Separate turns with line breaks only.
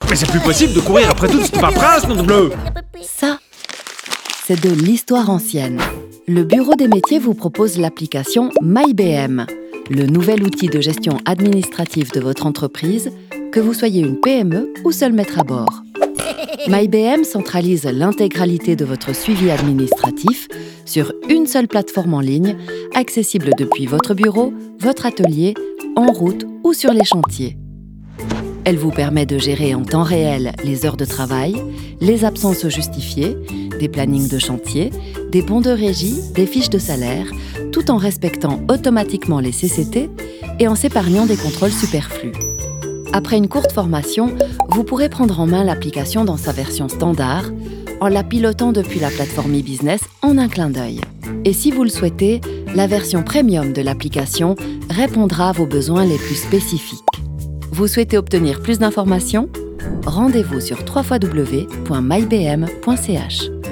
Mais c'est plus possible de courir après toute cette paperasse, nom de bleu.
Ça, c'est de l'histoire ancienne. Le Bureau des métiers vous propose l'application MyBM, le nouvel outil de gestion administrative de votre entreprise, que vous soyez une PME ou seul maître à bord. MyBM centralise l'intégralité de votre suivi administratif sur une seule plateforme en ligne, accessible depuis votre bureau, votre atelier, en route ou sur les chantiers. Elle vous permet de gérer en temps réel les heures de travail, les absences justifiées, des plannings de chantier, des bons de régie, des fiches de salaire, tout en respectant automatiquement les CCT et en s'épargnant des contrôles superflus. Après une courte formation, vous pourrez prendre en main l'application dans sa version standard, en la pilotant depuis la plateforme e-business en un clin d'œil. Et si vous le souhaitez, la version premium de l'application répondra à vos besoins les plus spécifiques. Vous souhaitez obtenir plus d'informations ? Rendez-vous sur www.mybm.ch.